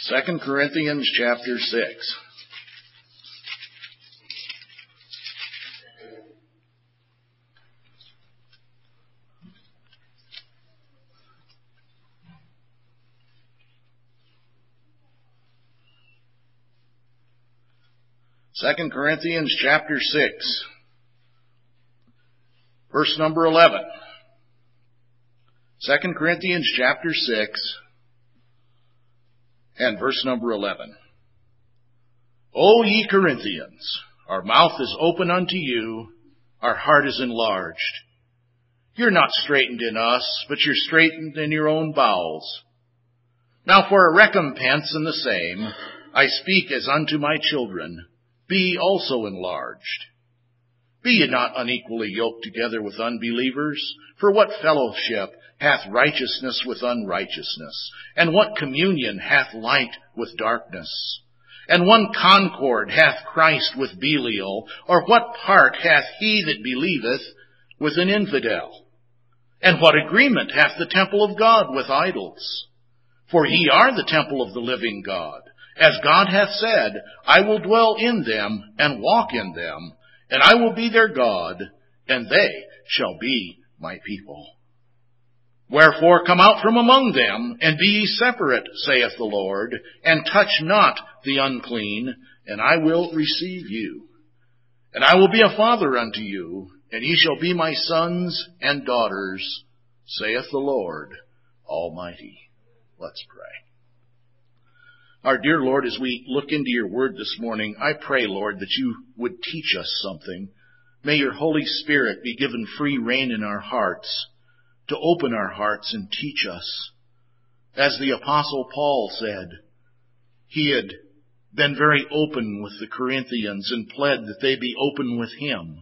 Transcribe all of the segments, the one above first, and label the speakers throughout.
Speaker 1: 2 Corinthians chapter 6. Second Corinthians chapter 6, verse number 11. 2 Corinthians chapter 6 and verse number 11. O ye Corinthians, our mouth is open unto you, our heart is enlarged. You're not straitened in us, but you're straitened in your own bowels. Now for a recompense in the same, I speak as unto my children, be also enlarged. Be ye not unequally yoked together with unbelievers? For what fellowship hath righteousness with unrighteousness? And what communion hath light with darkness? And one concord hath Christ with Belial? Or what part hath he that believeth with an infidel? And what agreement hath the temple of God with idols? For ye are the temple of the living God. As God hath said, I will dwell in them and walk in them, and I will be their God, and they shall be my people. Wherefore come out from among them, and be ye separate, saith the Lord, and touch not the unclean, and I will receive you. And I will be a father unto you, and ye shall be my sons and daughters, saith the Lord Almighty. Let's pray. Our dear Lord, as we look into your word this morning, I pray, Lord, that you would teach us something. May your Holy Spirit be given free rein in our hearts, to open our hearts and teach us. As the Apostle Paul said, he had been very open with the Corinthians and pled that they be open with him.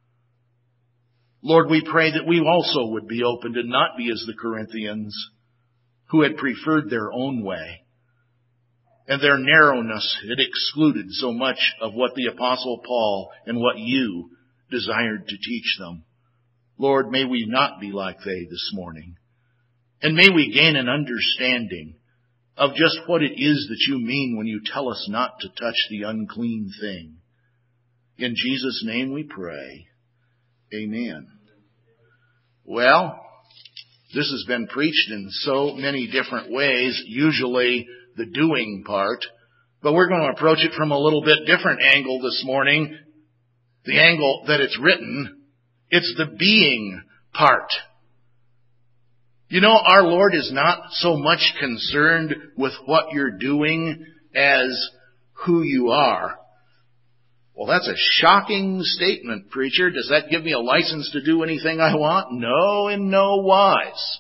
Speaker 1: Lord, we pray that we also would be open and not be as the Corinthians, who had preferred their own way. And their narrowness had excluded so much of what the Apostle Paul and what you desired to teach them. Lord, may we not be like they this morning. And may we gain an understanding of just what it is that you mean when you tell us not to touch the unclean thing. In Jesus' name we pray. Amen. Well, this has been preached in so many different ways, usually the doing part, but we're going to approach it from a little bit different angle this morning. The angle that it's written, it's the being part. You know, our Lord is not so much concerned with what you're doing as who you are. Well, that's a shocking statement, preacher. Does that give me a license to do anything I want? No, in no wise.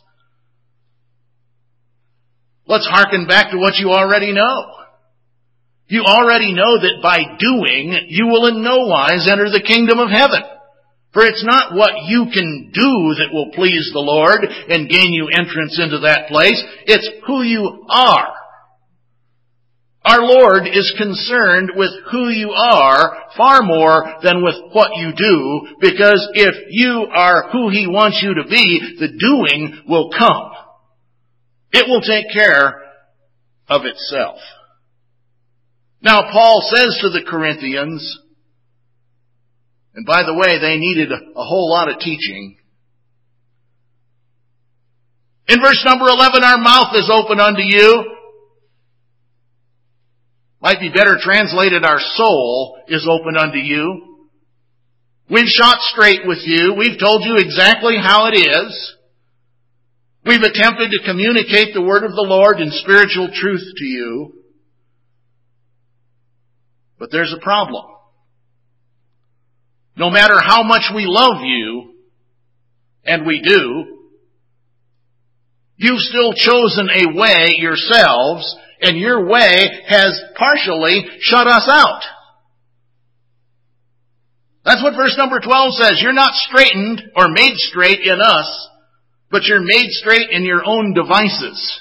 Speaker 1: Let's hearken back to what you already know. You already know that by doing, you will in no wise enter the kingdom of heaven. For it's not what you can do that will please the Lord and gain you entrance into that place. It's who you are. Our Lord is concerned with who you are far more than with what you do, because if you are who He wants you to be, the doing will come. It will take care of itself. Now, Paul says to the Corinthians, and by the way, they needed a whole lot of teaching. In verse number 11, our mouth is open unto you. Might be better translated, our soul is open unto you. We've shot straight with you. We've told you exactly how it is. We've attempted to communicate the word of the Lord in spiritual truth to you. But there's a problem. No matter how much we love you, and we do, you've still chosen a way yourselves, and your way has partially shut us out. That's what verse number 12 says. You're not straightened or made straight in us, but you're made straight in your own devices.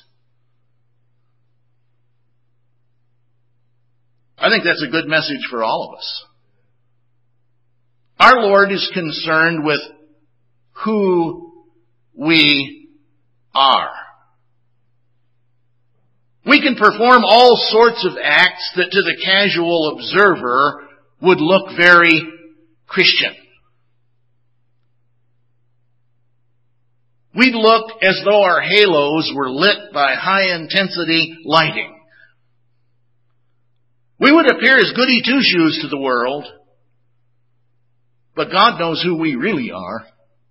Speaker 1: I think that's a good message for all of us. Our Lord is concerned with who we are. We can perform all sorts of acts that to the casual observer would look very Christian. We'd look as though our halos were lit by high-intensity lighting. We would appear as goody two-shoes to the world, but God knows who we really are.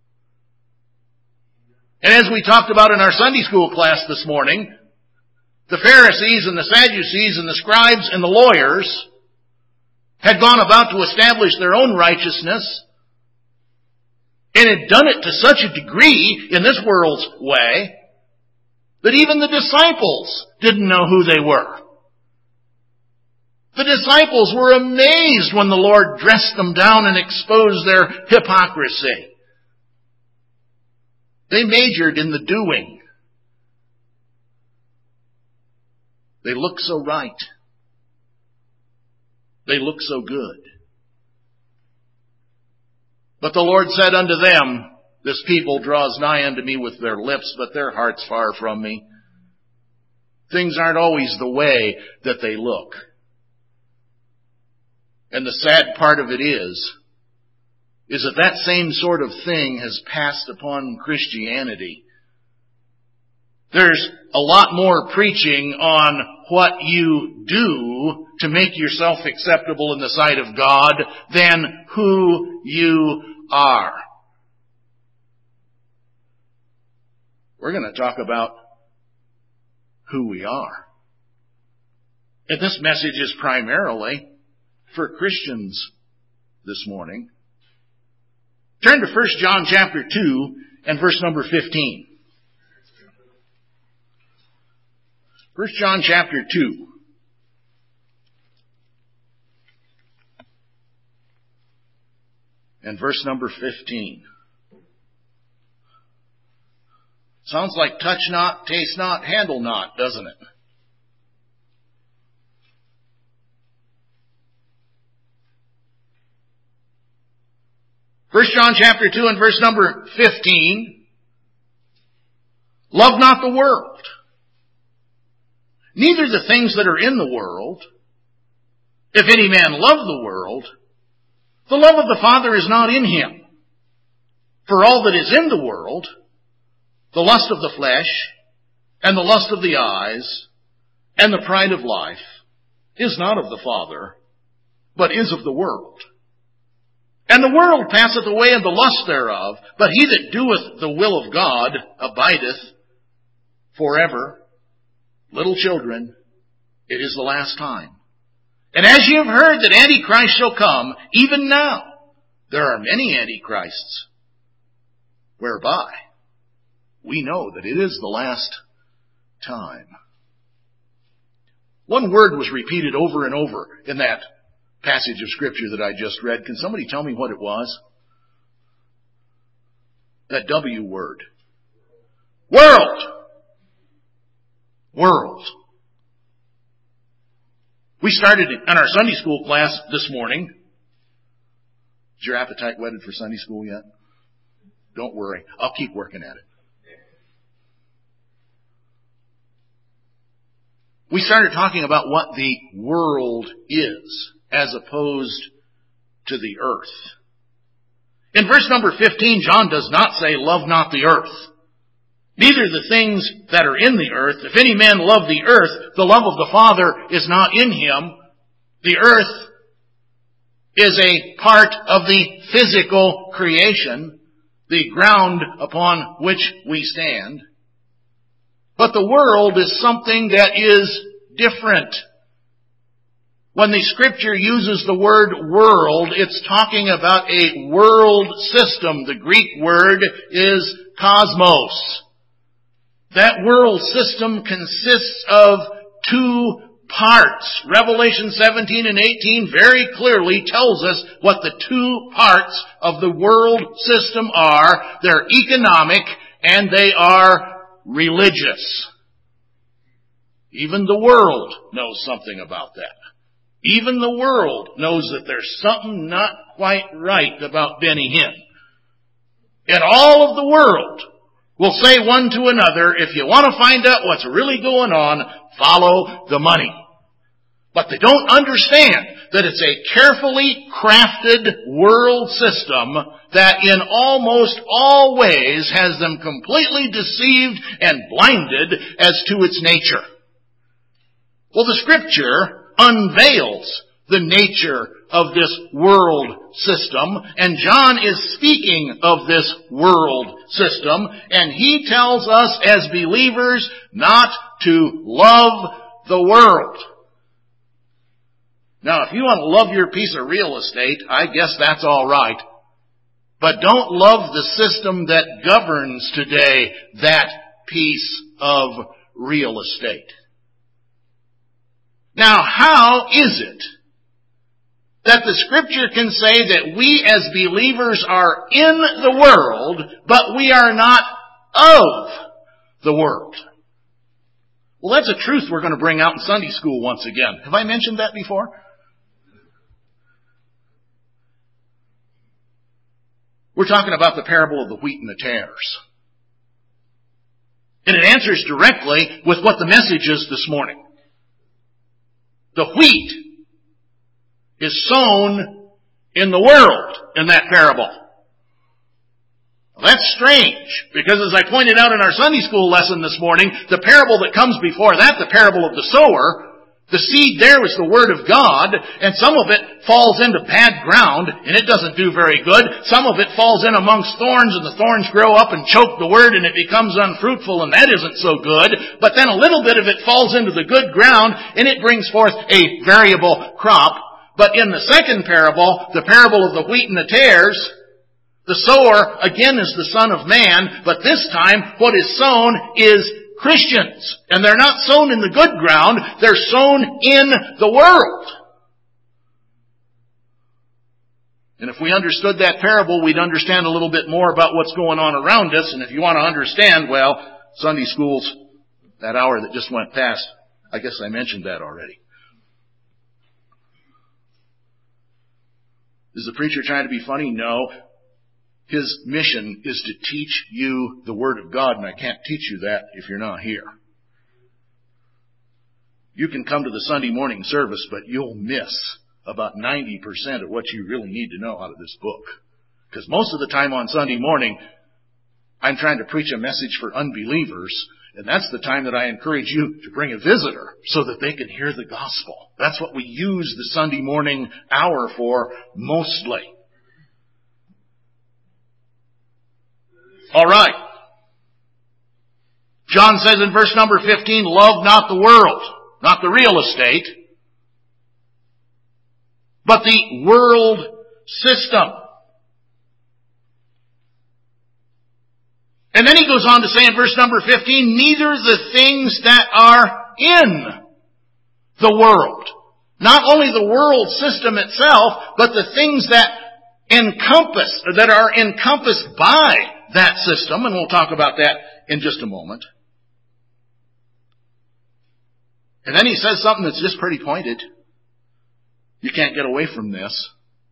Speaker 1: And as we talked about in our Sunday school class this morning, the Pharisees and the Sadducees and the scribes and the lawyers had gone about to establish their own righteousness and had done it to such a degree in this world's way that even the disciples didn't know who they were. The disciples were amazed when the Lord dressed them down and exposed their hypocrisy. They majored in the doing. They look so right. They look so good. But the Lord said unto them, This people draws nigh unto me with their lips, but their heart's far from me. Things aren't always the way that they look. And the sad part of it is that same sort of thing has passed upon Christianity. There's a lot more preaching on what you do to make yourself acceptable in the sight of God than who you are. We're going to talk about who we are. And this message is primarily for Christians this morning. Turn to 1 John chapter 2 and verse number 15. 1 John chapter 2. And verse number 15. Sounds like touch not, taste not, handle not, doesn't it? First John chapter 2 and verse number 15. Love not the world, neither the things that are in the world. If any man love the world, the love of the Father is not in him. For all that is in the world, the lust of the flesh, and the lust of the eyes, and the pride of life, is not of the Father, but is of the world. And the world passeth away, and the lust thereof, but he that doeth the will of God abideth forever. Little children, it is the last time. And as you have heard that Antichrist shall come, even now there are many Antichrists, whereby we know that it is the last time. One word was repeated over and over in that passage of Scripture that I just read. Can somebody tell me what it was? That W word. World. World. We started in our Sunday school class this morning. Is your appetite whetted for Sunday school yet? Don't worry. I'll keep working at it. We started talking about what the world is as opposed to the earth. In verse number 15, John does not say, love not the earth, neither the things that are in the earth. If any man love the earth, the love of the Father is not in him. The earth is a part of the physical creation, the ground upon which we stand. But the world is something that is different. When the Scripture uses the word world, it's talking about a world system. The Greek word is cosmos. That world system consists of two parts. Revelation 17 and 18 very clearly tells us what the two parts of the world system are. They're economic and they are religious. Even the world knows something about that. Even the world knows that there's something not quite right about Benny Hinn. And all of the world will say one to another, if you want to find out what's really going on, follow the money. But they don't understand that it's a carefully crafted world system that in almost all ways has them completely deceived and blinded as to its nature. Well, the Scripture unveils the nature of this world system, and John is speaking of this world system, and he tells us as believers not to love the world. Now, if you want to love your piece of real estate, I guess that's all right. But don't love the system that governs today that piece of real estate. Now, how is it that the Scripture can say that we as believers are in the world, but we are not of the world? Well, that's a truth we're going to bring out in Sunday school once again. Have I mentioned that before? We're talking about the parable of the wheat and the tares. And it answers directly with what the message is this morning. The wheat is sown in the world in that parable. Well, that's strange, because as I pointed out in our Sunday school lesson this morning, the parable that comes before that, the parable of the sower, the seed there is the Word of God, and some of it falls into bad ground, and it doesn't do very good. Some of it falls in amongst thorns, and the thorns grow up and choke the Word, and it becomes unfruitful, and that isn't so good. But then a little bit of it falls into the good ground, and it brings forth a variable crop. But in the second parable, the parable of the wheat and the tares, the sower, again, is the Son of Man, but this time, what is sown is Christians. And they're not sown in the good ground, they're sown in the world. And if we understood that parable, we'd understand a little bit more about what's going on around us. And if you want to understand, well, Sunday school's that hour that just went past, I guess I mentioned that already. Is the preacher trying to be funny? No. His mission is to teach you the Word of God, and I can't teach you that if you're not here. You can come to the Sunday morning service, but you'll miss about 90% of what you really need to know out of this book. Because most of the time on Sunday morning, I'm trying to preach a message for unbelievers, and that's the time that I encourage you to bring a visitor so that they can hear the gospel. That's what we use the Sunday morning hour for mostly. All right. John says in verse number 15, love not the world, not the real estate, but the world system. And then he goes on to say in verse number 15, neither the things that are in the world. Not only the world system itself, but the things that encompass, or that are encompassed by that system, and we'll talk about that in just a moment. And then he says something that's just pretty pointed. You can't get away from this.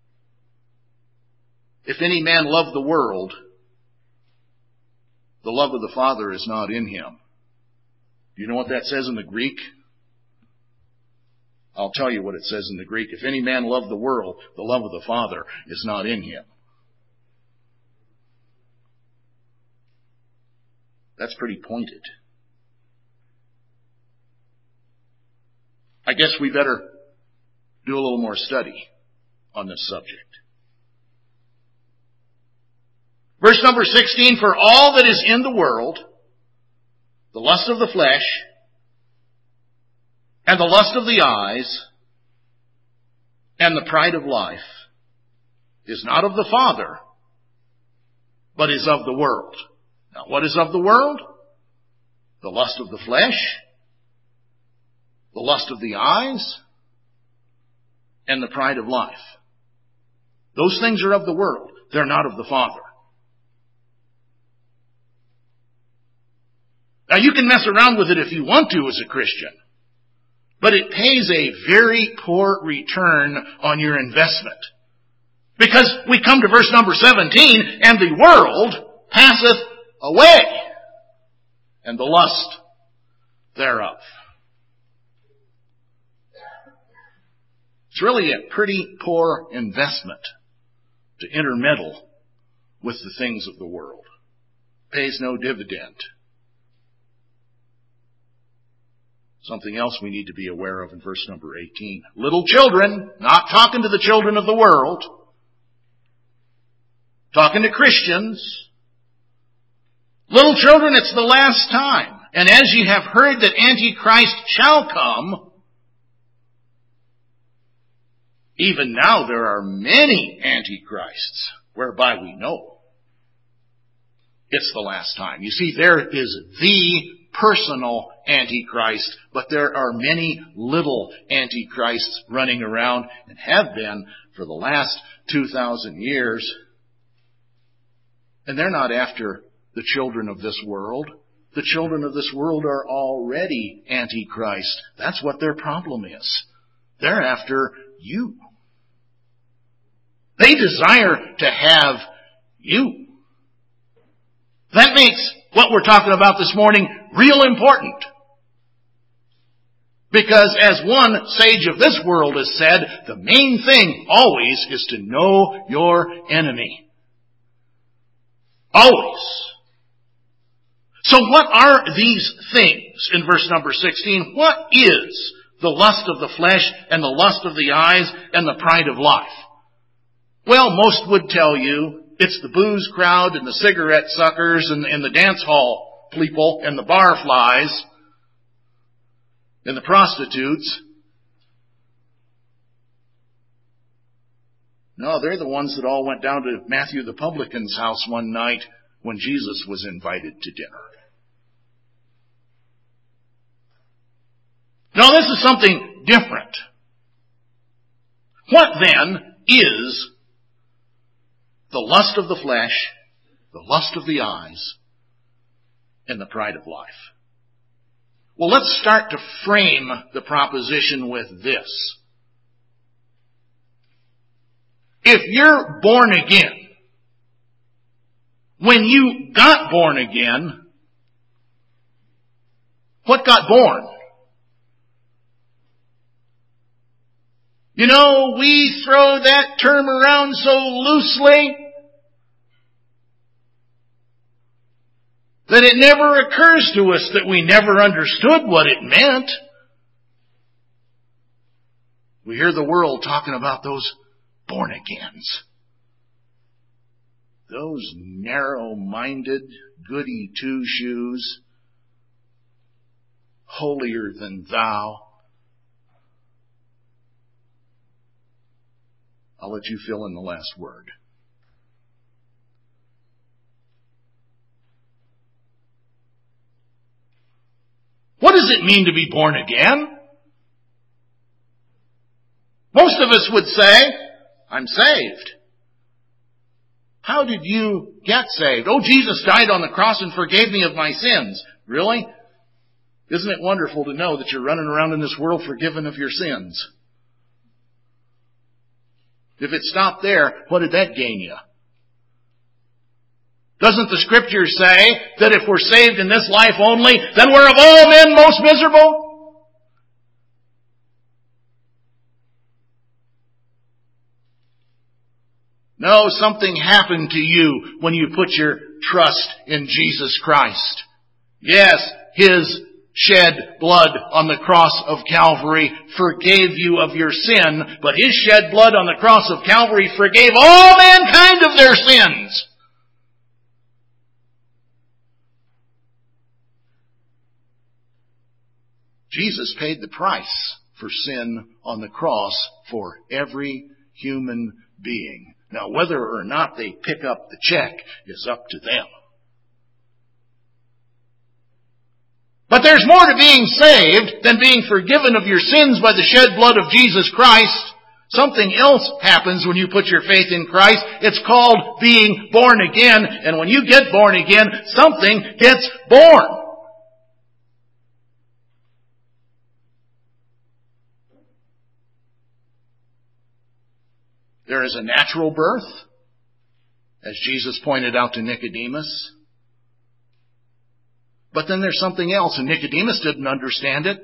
Speaker 1: If any man love the world, the love of the Father is not in him. Do you know what that says in the Greek? I'll tell you what it says in the Greek. If any man love the world, the love of the Father is not in him. That's pretty pointed. I guess we better do a little more study on this subject. Verse number 16, for all that is in the world, the lust of the flesh, and the lust of the eyes, and the pride of life, is not of the Father, but is of the world. Now, what is of the world? The lust of the flesh, the lust of the eyes, and the pride of life. Those things are of the world. They're not of the Father. Now, you can mess around with it if you want to as a Christian, but it pays a very poor return on your investment. Because we come to verse number 17, and the world passeth away. and the lust thereof. It's really a pretty poor investment to intermeddle with the things of the world. Pays no dividend. Something else we need to be aware of in verse number 18. Little children, not talking to the children of the world, talking to Christians. Little children, it's the last time. And as ye have heard that Antichrist shall come, even now there are many antichrists, whereby we know it's the last time. You see, there is the personal Antichrist, but there are many little Antichrists running around and have been for the last 2,000 years. And they're not after the children of this world. The children of this world are already Antichrist. That's what their problem is. They're after you. They desire to have you. That makes what we're talking about this morning real important. Because as one sage of this world has said, the main thing always is to know your enemy. Always. So what are these things in verse number 16? What is the lust of the flesh and the lust of the eyes and the pride of life? Well, most would tell you it's the booze crowd and the cigarette suckers and the dance hall people and the bar flies and the prostitutes. No, they're the ones that all went down to Matthew the publican's house one night when Jesus was invited to dinner. No, this is something different. What then is the lust of the flesh, the lust of the eyes, and the pride of life? Well, let's start to frame the proposition with this. If you're born again, when you got born again, what got born? You know, we throw that term around so loosely that it never occurs to us that we never understood what it meant. We hear the world talking about those born-agains. Those narrow-minded, goody two-shoes, holier than thou. I'll let you fill in the last word. What does it mean to be born again? Most of us would say, I'm saved. How did you get saved? Oh, Jesus died on the cross and forgave me of my sins. Really? Isn't it wonderful to know that you're running around in this world forgiven of your sins? If it stopped there, what did that gain you? Doesn't the Scripture say that if we're saved in this life only, then we're of all men most miserable? No, something happened to you when you put your trust in Jesus Christ. Yes, His shed blood on the cross of Calvary forgave you of your sin, but His shed blood on the cross of Calvary forgave all mankind of their sins. Jesus paid the price for sin on the cross for every human being. Now, whether or not they pick up the check is up to them. But there's more to being saved than being forgiven of your sins by the shed blood of Jesus Christ. Something else happens when you put your faith in Christ. It's called being born again. And when you get born again, something gets born. There is a natural birth, as Jesus pointed out to Nicodemus. But then there's something else, and Nicodemus didn't understand it.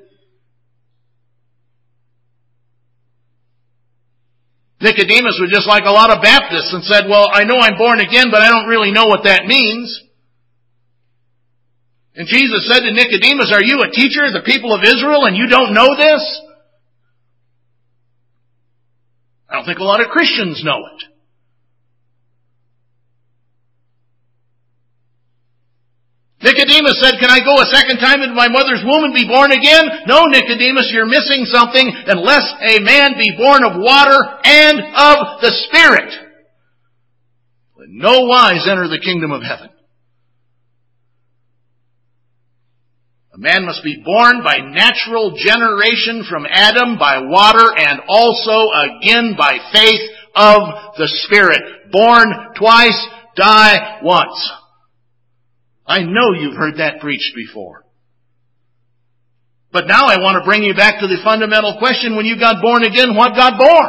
Speaker 1: Nicodemus was just like a lot of Baptists and said, well, I know I'm born again, but I don't really know what that means. And Jesus said to Nicodemus, are you a teacher of the people of Israel and you don't know this? I don't think a lot of Christians know it. Nicodemus said, can I go a second time into my mother's womb and be born again? No, Nicodemus, you're missing something unless a man be born of water and of the Spirit. In no wise enter the kingdom of heaven. A man must be born by natural generation from Adam by water and also again by faith of the Spirit. Born twice, die once. I know you've heard that preached before. But now I want to bring you back to the fundamental question, when you got born again, what got born?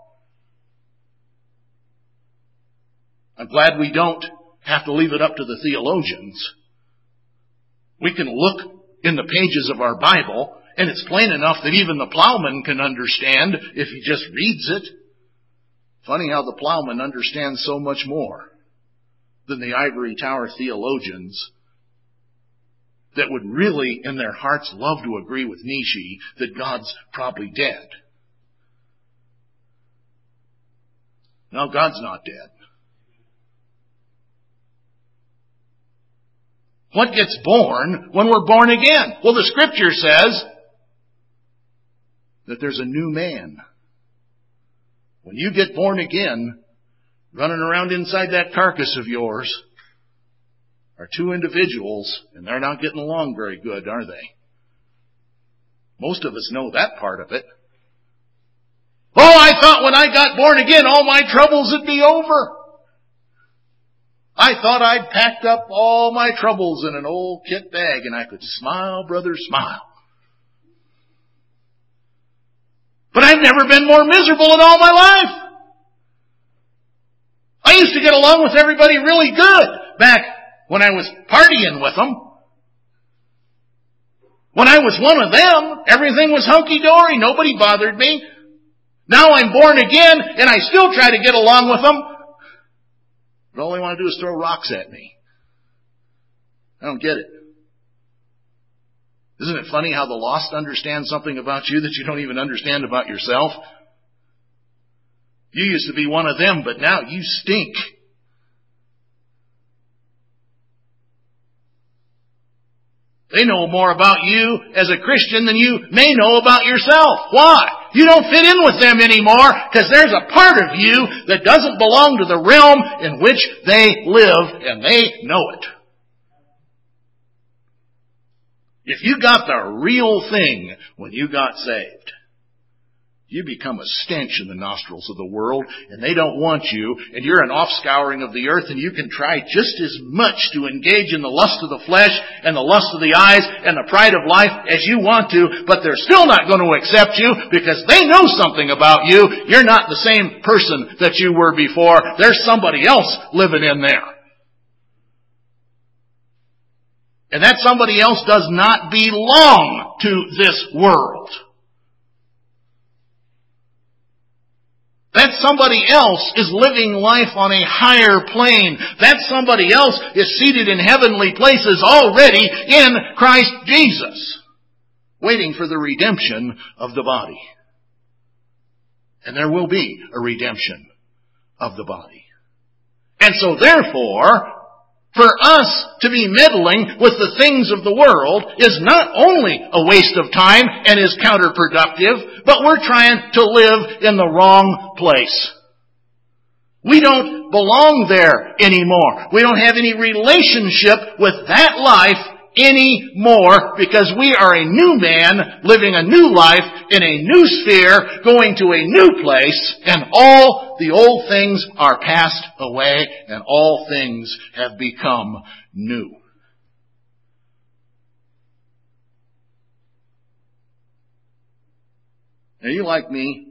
Speaker 1: I'm glad we don't have to leave it up to the theologians. We can look in the pages of our Bible, and it's plain enough that even the plowman can understand if he just reads it. Funny how the plowman understands so much more than the ivory tower theologians that would really, in their hearts, love to agree with Nietzsche that God's probably dead. No, God's not dead. What gets born when we're born again? Well, the Scripture says that there's a new man. When you get born again, running around inside that carcass of yours are two individuals, and they're not getting along very good, are they? Most of us know that part of it. Oh, I thought when I got born again, all my troubles would be over. I thought I'd packed up all my troubles in an old kit bag and I could smile, brother, smile. But I've never been more miserable in all my life. I used to get along with everybody really good back when I was partying with them. When I was one of them, everything was hunky-dory. Nobody bothered me. Now I'm born again and I still try to get along with them. But all they want to do is throw rocks at me. I don't get it. Isn't it funny how the lost understand something about you that you don't even understand about yourself? You used to be one of them, but now you stink. They know more about you as a Christian than you may know about yourself. Why? You don't fit in with them anymore because there's a part of you that doesn't belong to the realm in which they live, and they know it. If you got the real thing when you got saved, you become a stench in the nostrils of the world, and they don't want you, and you're an offscouring of the earth, and you can try just as much to engage in the lust of the flesh and the lust of the eyes and the pride of life as you want to, but they're still not going to accept you because they know something about you. You're not the same person that you were before. There's somebody else living in there. And that somebody else does not belong to this world. That somebody else is living life on a higher plane. That somebody else is seated in heavenly places already in Christ Jesus, waiting for the redemption of the body. And there will be a redemption of the body. And so therefore, for us to be meddling with the things of the world is not only a waste of time and is counterproductive, but we're trying to live in the wrong place. We don't belong there anymore. We don't have any relationship with that life anymore because we are a new man living a new life in a new sphere, going to a new place, and all the old things are passed away and all things have become new. Now, you like me,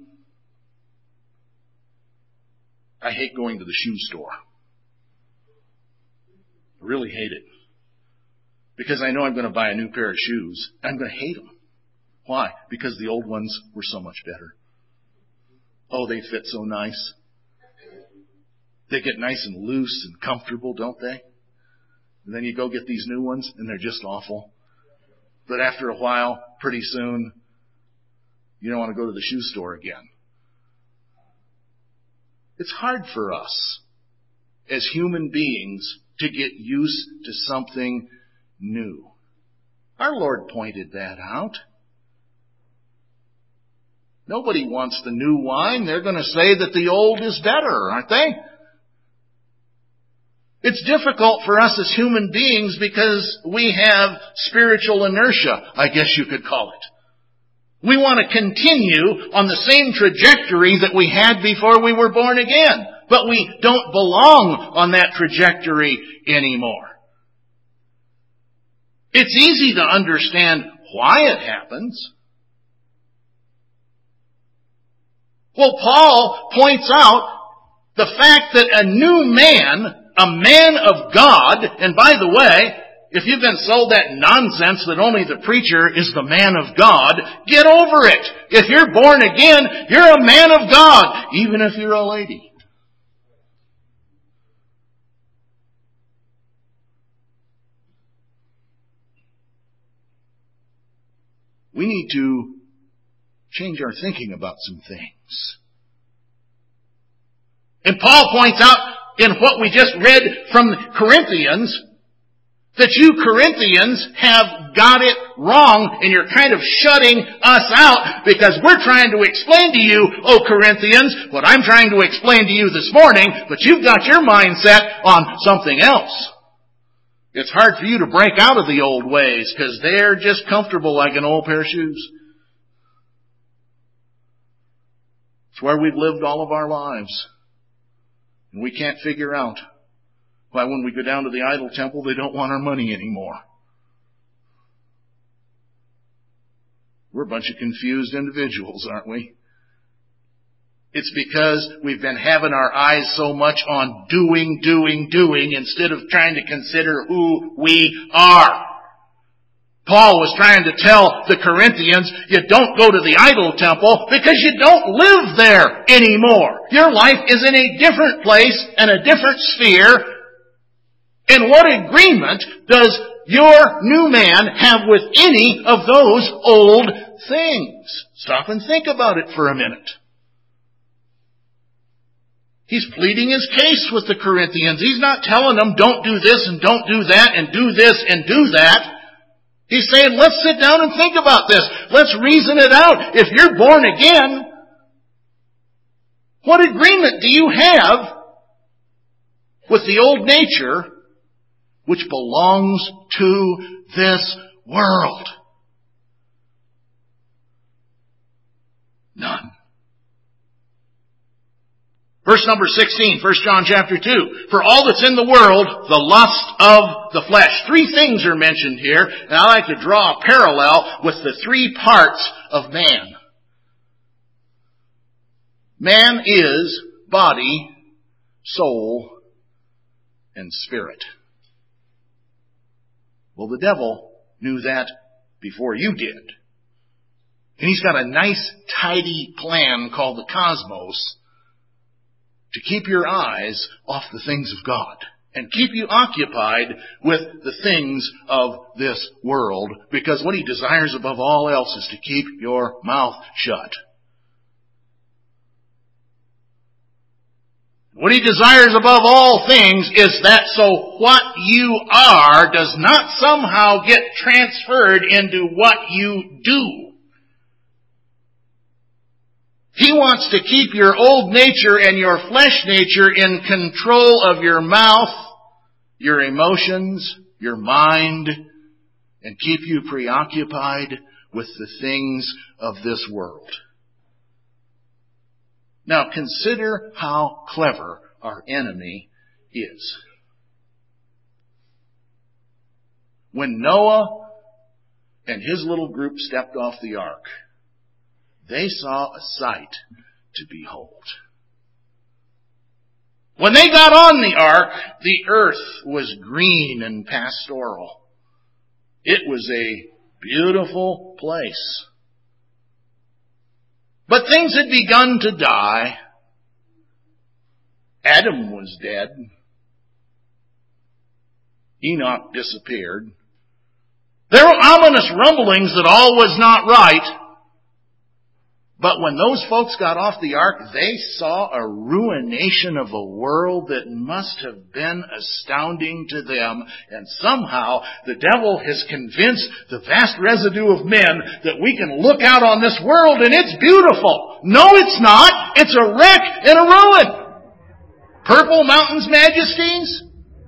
Speaker 1: I hate going to the shoe store. I really hate it. because I know I'm going to buy a new pair of shoes. I'm going to hate them. Why? Because the old ones were so much better. Oh, they fit so nice. They get nice and loose and comfortable, don't they? And then you go get these new ones, and they're just awful. But after a while, pretty soon, you don't want to go to the shoe store again. It's hard for us as human beings to get used to something new. Our Lord pointed that out. Nobody wants the new wine. They're going to say that the old is better, aren't they? It's difficult for us as human beings because we have spiritual inertia, I guess you could call it. We want to continue on the same trajectory that we had before we were born again, but we don't belong on that trajectory anymore. It's easy to understand why it happens. Well, Paul points out the fact that a new man, a man of God, and by the way, if you've been sold that nonsense that only the preacher is the man of God, get over it. If you're born again, you're a man of God, even if you're a lady. We need to change our thinking about some things. And Paul points out in what we just read from Corinthians that you Corinthians have got it wrong and you're kind of shutting us out because we're trying to explain to you, oh Corinthians, what I'm trying to explain to you this morning, but you've got your mindset on something else. It's hard for you to break out of the old ways because they're just comfortable like an old pair of shoes. It's where we've lived all of our lives. And we can't figure out why when we go down to the idol temple, they don't want our money anymore. We're a bunch of confused individuals, aren't we? It's because we've been having our eyes so much on doing, instead of trying to consider who we are. Paul was trying to tell the Corinthians, you don't go to the idol temple because you don't live there anymore. Your life is in a different place and a different sphere. And what agreement does your new man have with any of those old things? Stop and think about it for a minute. He's pleading his case with the Corinthians. He's not telling them, don't do this and don't do that and do this and do that. He's saying, let's sit down and think about this. Let's reason it out. If you're born again, what agreement do you have with the old nature which belongs to this world? None. Verse number 16, 1 John chapter 2. For all that's in the world, the lust of the flesh. Three things are mentioned here, and I like to draw a parallel with the three parts of man. Man is body, soul, and spirit. Well, the devil knew that before you did. And he's got a nice, tidy plan called the cosmos to keep your eyes off the things of God and keep you occupied with the things of this world, because what he desires above all else is to keep your mouth shut. What he desires above all things is that so what you are does not somehow get transferred into what you do. He wants to keep your old nature and your flesh nature in control of your mouth, your emotions, your mind, and keep you preoccupied with the things of this world. Now consider how clever our enemy is. When Noah and his little group stepped off the ark, they saw a sight to behold. When they got on the ark, the earth was green and pastoral. It was a beautiful place. But things had begun to die. Adam was dead. Enoch disappeared. There were ominous rumblings that all was not right. But when those folks got off the ark, they saw a ruination of a world that must have been astounding to them. And somehow the devil has convinced the vast residue of men that we can look out on this world and it's beautiful. No, it's not. It's a wreck and a ruin. Purple mountains, majesties?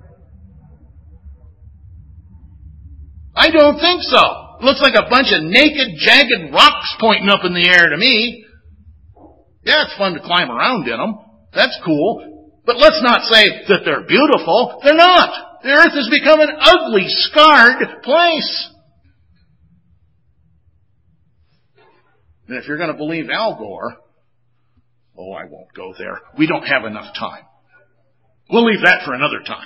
Speaker 1: I don't think so. It looks like a bunch of naked, jagged rocks pointing up in the air to me. Yeah, it's fun to climb around in them. That's cool. But let's not say that they're beautiful. They're not. The earth has become an ugly, scarred place. And if you're going to believe Al Gore, I won't go there. We don't have enough time. We'll leave that for another time.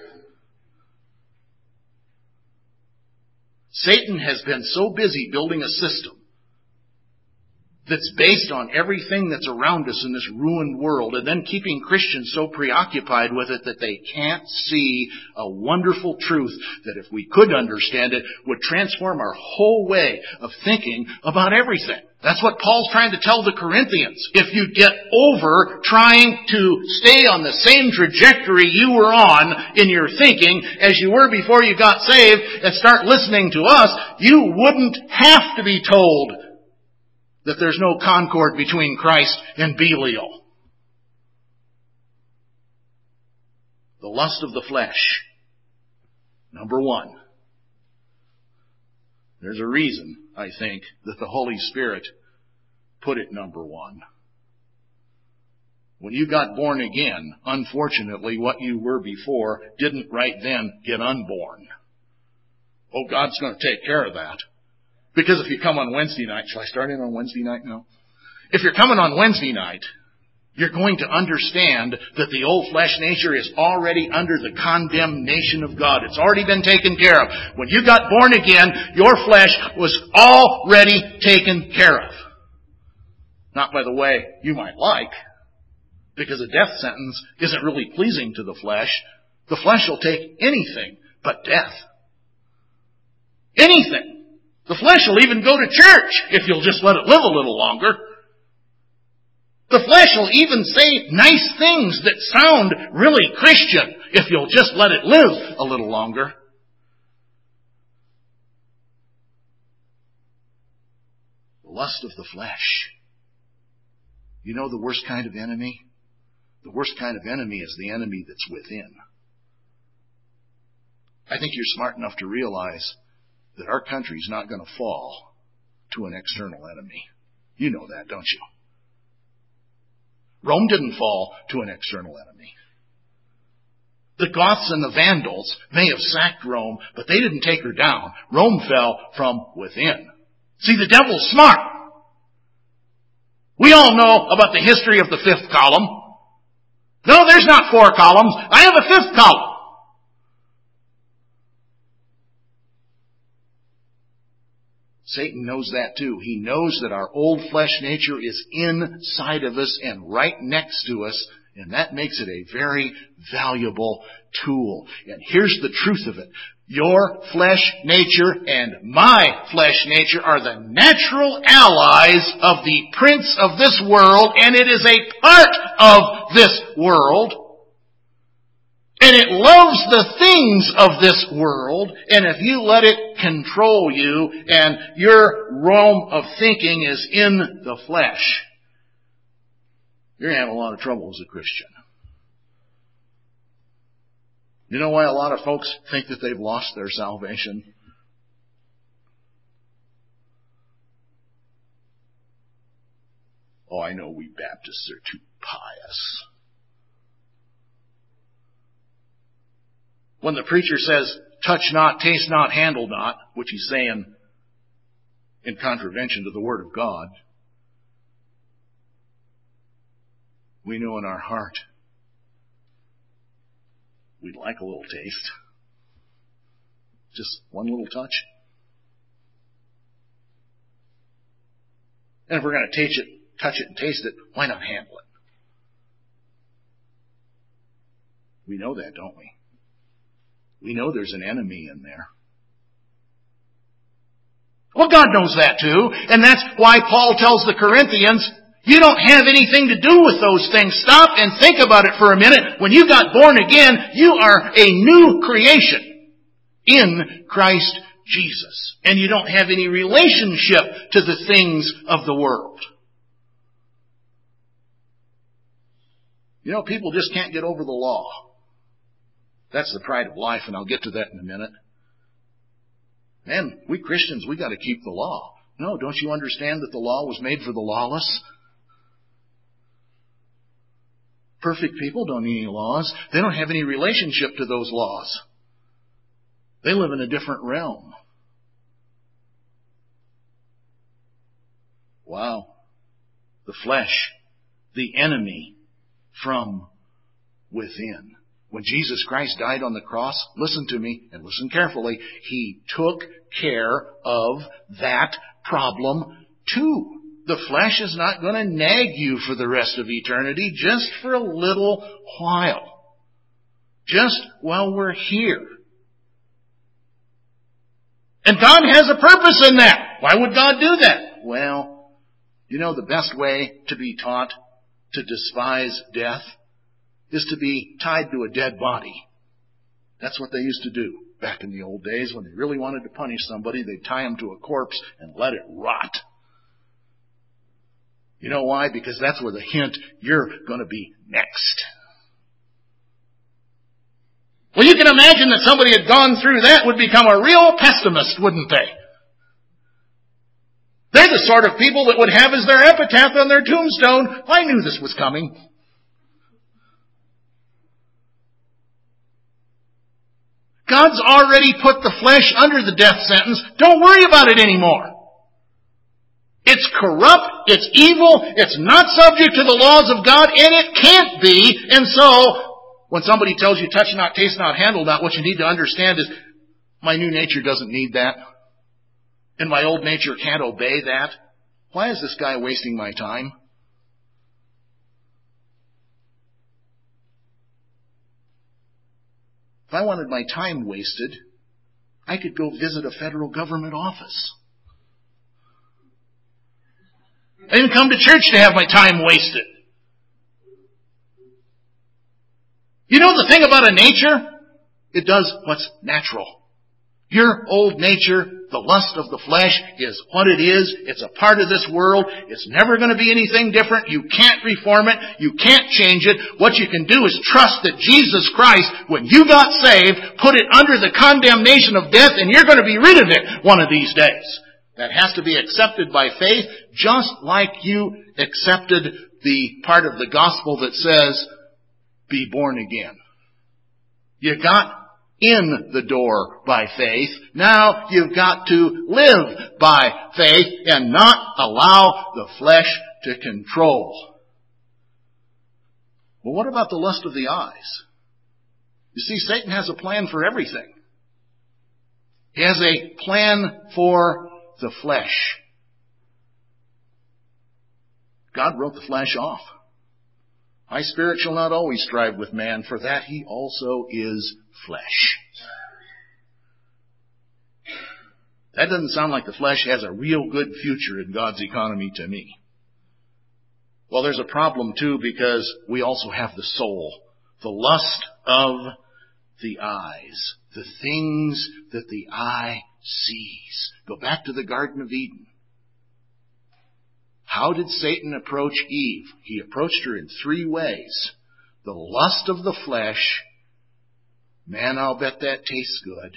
Speaker 1: Satan has been so busy building a system that's based on everything that's around us in this ruined world, and then keeping Christians so preoccupied with it that they can't see a wonderful truth that, if we could understand it, would transform our whole way of thinking about everything. That's what Paul's trying to tell the Corinthians. If you get over trying to stay on the same trajectory you were on in your thinking as you were before you got saved and start listening to us, you wouldn't have to be told that there's no concord between Christ and Belial. The lust of the flesh. Number one. There's a reason, I think, that the Holy Spirit put it number one. When you got born again, unfortunately, what you were before didn't right then get unborn. God's going to take care of that. Because if you come on Wednesday night, shall I start in on Wednesday night? No. If you're coming on Wednesday night, you're going to understand that the old flesh nature is already under the condemnation of God. It's already been taken care of. When you got born again, your flesh was already taken care of. Not by the way you might like, because a death sentence isn't really pleasing to the flesh. The flesh will take anything but death. Anything. The flesh will even go to church if you'll just let it live a little longer. The flesh will even say nice things that sound really Christian if you'll just let it live a little longer. The lust of the flesh. You know the worst kind of enemy? The worst kind of enemy is the enemy that's within. I think you're smart enough to realize that our country's not going to fall to an external enemy. You know that, don't you? Rome didn't fall to an external enemy. The Goths and the Vandals may have sacked Rome, but they didn't take her down. Rome fell from within. See, the devil's smart. We all know about the history of the fifth column. No, there's not 4 columns. I have a 5th column. Satan knows that too. He knows that our old flesh nature is inside of us and right next to us, and that makes it a very valuable tool. And here's the truth of it. Your flesh nature and my flesh nature are the natural allies of the prince of this world, and it is a part of this world. And it loves the things of this world, and if you let it control you and your realm of thinking is in the flesh, you're going to have a lot of trouble as a Christian. You know why a lot of folks think that they've lost their salvation? I know we Baptists are too pious. When the preacher says, touch not, taste not, handle not, which he's saying in contravention to the Word of God, we know in our heart we'd like a little taste. Just one little touch. And if we're going to touch it and taste it, why not handle it? We know that, don't we? We know there's an enemy in there. Well, God knows that too. And that's why Paul tells the Corinthians, you don't have anything to do with those things. Stop and think about it for a minute. When you got born again, you are a new creation in Christ Jesus. And you don't have any relationship to the things of the world. You know, people just can't get over the law. That's the pride of life, and I'll get to that in a minute. Man, we Christians, we got to keep the law. No, don't you understand that the law was made for the lawless? Perfect people don't need any laws. They don't have any relationship to those laws. They live in a different realm. Wow. The flesh, the enemy from within. When Jesus Christ died on the cross, listen to me and listen carefully, He took care of that problem too. The flesh is not going to nag you for the rest of eternity, just for a little while. Just while we're here. And God has a purpose in that. Why would God do that? Well, you know the best way to be taught to despise death is to be tied to a dead body. That's what they used to do back in the old days. When they really wanted to punish somebody, they'd tie him to a corpse and let it rot. You know why? Because that's where the hint, you're going to be next. Well, you can imagine that somebody had gone through that would become a real pessimist, wouldn't they? They're the sort of people that would have as their epitaph on their tombstone, I knew this was coming. God's already put the flesh under the death sentence. Don't worry about it anymore. It's corrupt, it's evil, it's not subject to the laws of God, and it can't be. And so, when somebody tells you touch not, taste not, handle not, what you need to understand is, my new nature doesn't need that. And my old nature can't obey that. Why is this guy wasting my time? If I wanted my time wasted, I could go visit a federal government office. I didn't come to church to have my time wasted. You know the thing about a nature? It does what's natural. Your old nature, the lust of the flesh, is what it is. It's a part of this world. It's never going to be anything different. You can't reform it. You can't change it. What you can do is trust that Jesus Christ, when you got saved, put it under the condemnation of death, and you're going to be rid of it one of these days. That has to be accepted by faith, just like you accepted the part of the gospel that says, be born again. You got in the door by faith. Now you've got to live by faith and not allow the flesh to control. Well, what about the lust of the eyes? You see, Satan has a plan for everything. He has a plan for the flesh. God wrote the flesh off. My spirit shall not always strive with man, for that he also is flesh. That doesn't sound like the flesh has a real good future in God's economy to me. Well, there's a problem too, because we also have the soul. The lust of the eyes. The things that the eye sees. Go back to the Garden of Eden. How did Satan approach Eve? He approached her in 3 ways. The lust of the flesh. Man, I'll bet that tastes good.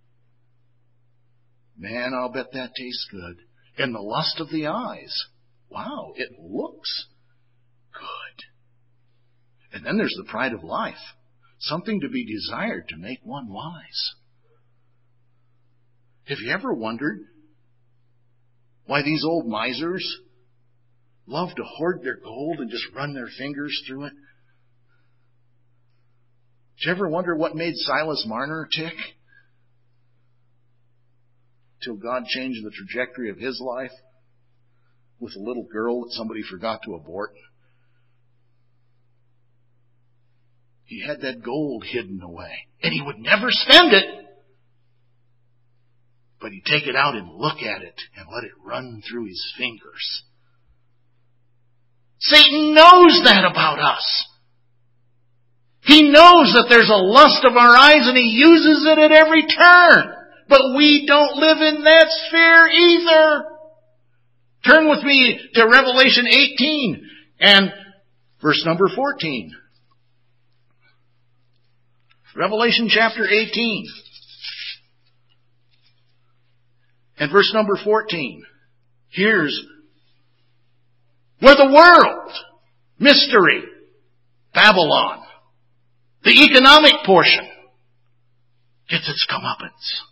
Speaker 1: Man, I'll bet that tastes good. And the lust of the eyes. Wow, it looks good. And then there's the pride of life. Something to be desired to make one wise. Have you ever wondered why these old misers love to hoard their gold and just run their fingers through it? Did you ever wonder what made Silas Marner tick? Till God changed the trajectory of his life? with a little girl that somebody forgot to abort? He had that gold hidden away, and he would never spend it. But he'd take it out and look at it and let it run through his fingers. Satan knows that about us. He knows that there's a lust of our eyes, and he uses it at every turn. But we don't live in that sphere either. Turn with me to Revelation 18 and verse number 14. Revelation chapter 18 and verse number 14. Here's where the world, mystery, Babylon, the economic portion, gets its comeuppance.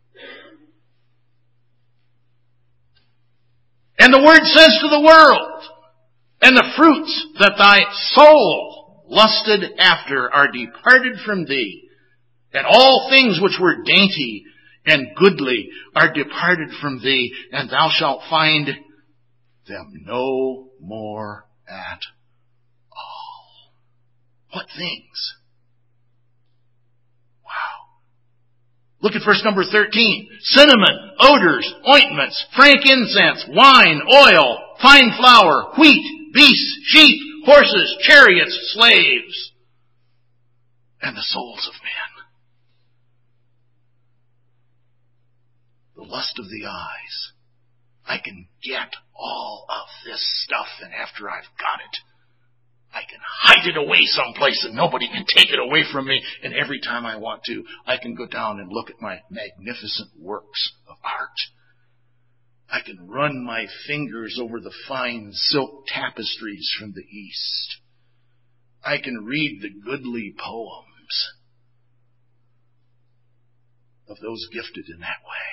Speaker 1: And the word says to the world, and the fruits that thy soul lusted after are departed from thee, and all things which were dainty and goodly are departed from thee, and thou shalt find them no more at all. What things? Wow. Look at verse number 13. Cinnamon, odors, ointments, frankincense, wine, oil, fine flour, wheat, beasts, sheep, horses, chariots, slaves, and the souls of men. The lust of the eyes. I can get all of this stuff, and after I've got it, I can hide it away someplace and nobody can take it away from me. And every time I want to, I can go down and look at my magnificent works of art. I can run my fingers over the fine silk tapestries from the East. I can read the goodly poems of those gifted in that way.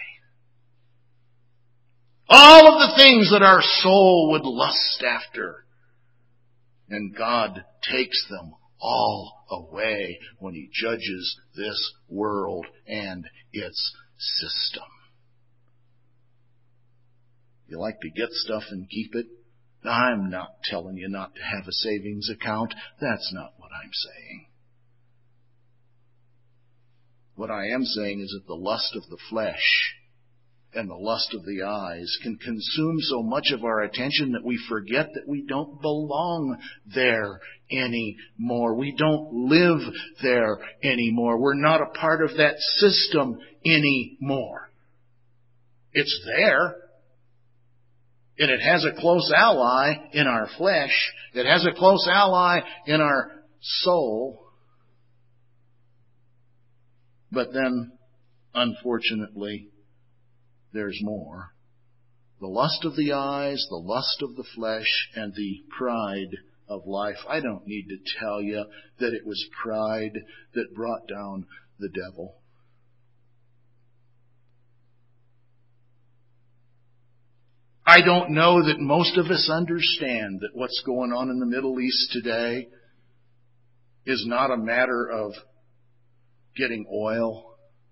Speaker 1: All of the things that our soul would lust after. And God takes them all away when He judges this world and its system. You like to get stuff and keep it? I'm not telling you not to have a savings account. That's not what I'm saying. What I am saying is that the lust of the flesh and the lust of the eyes can consume so much of our attention that we forget that we don't belong there anymore. We don't live there anymore. We're not a part of that system anymore. It's there. And it has a close ally in our flesh. It has a close ally in our soul. But then, unfortunately, there's more. The lust of the eyes, the lust of the flesh, and the pride of life. I don't need to tell you that it was pride that brought down the devil. I don't know that most of us understand that what's going on in the Middle East today is not a matter of getting oil.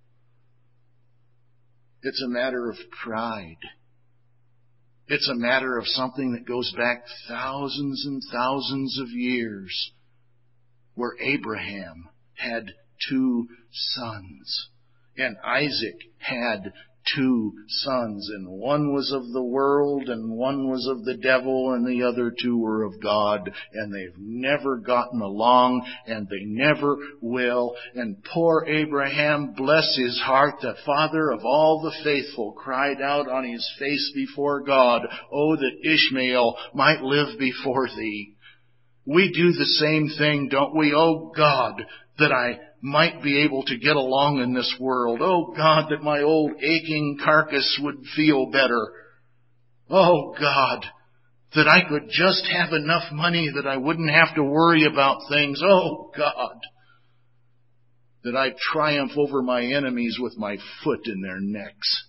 Speaker 1: It's a matter of pride. It's a matter of something that goes back thousands and thousands of years, where Abraham had 2 sons, and Isaac had 2 sons, and one was of the world and one was of the devil, and the other 2 were of God, and they've never gotten along, and they never will. And poor Abraham, bless his heart, the father of all the faithful, cried out on his face before God, "Oh, that Ishmael might live before thee." We do the same thing, don't we? Oh God, that I might be able to get along in this world. Oh God, that my old aching carcass would feel better. Oh God, that I could just have enough money that I wouldn't have to worry about things. Oh God, that I'd triumph over my enemies with my foot in their necks.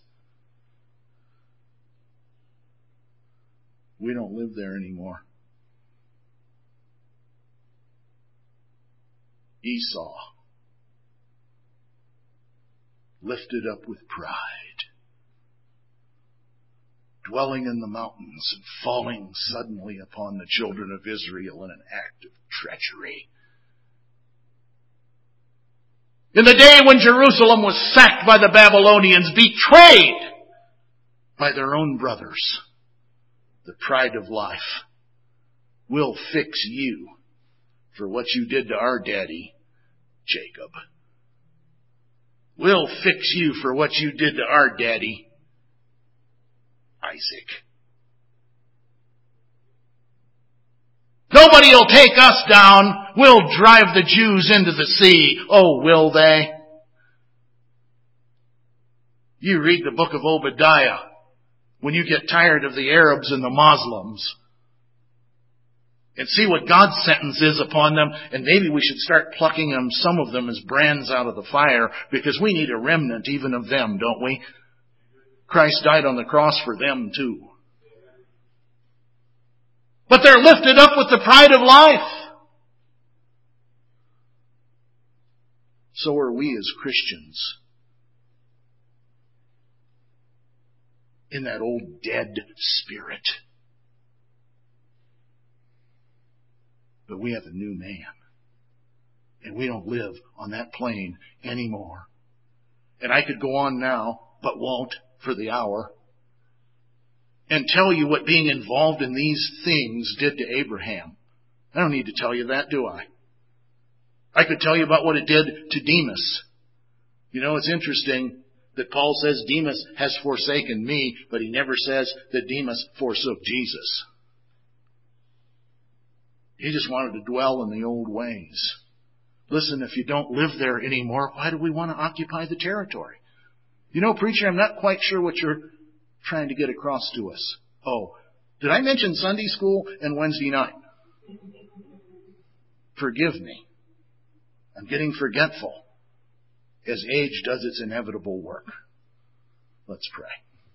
Speaker 1: We don't live there anymore. Esau, lifted up with pride, dwelling in the mountains and falling suddenly upon the children of Israel in an act of treachery. In the day when Jerusalem was sacked by the Babylonians, betrayed by their own brothers, the pride of life will fix you for what you did to our daddy, Jacob. We'll fix you for what you did to our daddy, Isaac. Nobody will take us down. We'll drive the Jews into the sea. Oh, will they? You read the book of Obadiah when you get tired of the Arabs and the Muslims and see what God's sentence is upon them, and maybe we should start plucking them, some of them, as brands out of the fire, because we need a remnant even of them, don't we? Christ died on the cross for them too. But they're lifted up with the pride of life. So are we as Christians. In that old dead spirit. But we have a new man. And we don't live on that plane anymore. And I could go on now, but won't for the hour, and tell you what being involved in these things did to Abraham. I don't need to tell you that, do I? I could tell you about what it did to Demas. You know, it's interesting that Paul says Demas has forsaken me, but he never says that Demas forsook Jesus. He just wanted to dwell in the old ways. Listen, if you don't live there anymore, why do we want to occupy the territory? You know, preacher, I'm not quite sure what you're trying to get across to us. Oh, did I mention Sunday school and Wednesday night? Forgive me. I'm getting forgetful as age does its inevitable work. Let's pray.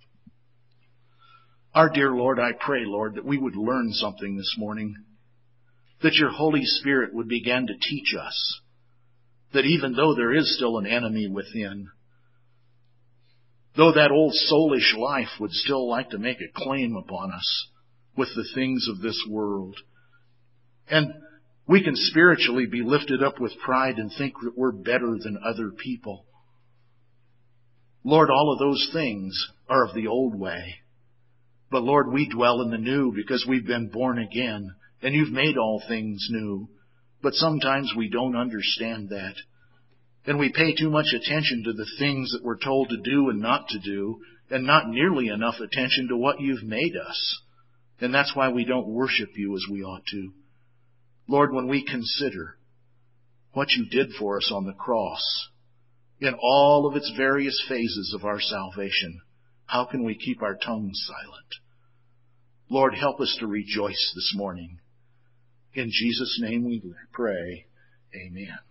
Speaker 1: Our dear Lord, I pray, Lord, that we would learn something this morning, that your Holy Spirit would begin to teach us that even though there is still an enemy within, though that old soulish life would still like to make a claim upon us with the things of this world, and we can spiritually be lifted up with pride and think that we're better than other people. Lord, all of those things are of the old way. But Lord, we dwell in the new because we've been born again, and you've made all things new. But sometimes we don't understand that. And we pay too much attention to the things that we're told to do and not to do, and not nearly enough attention to what you've made us. And that's why we don't worship you as we ought to. Lord, when we consider what you did for us on the cross, in all of its various phases of our salvation, how can we keep our tongues silent? Lord, help us to rejoice this morning. In Jesus' name we pray. Amen.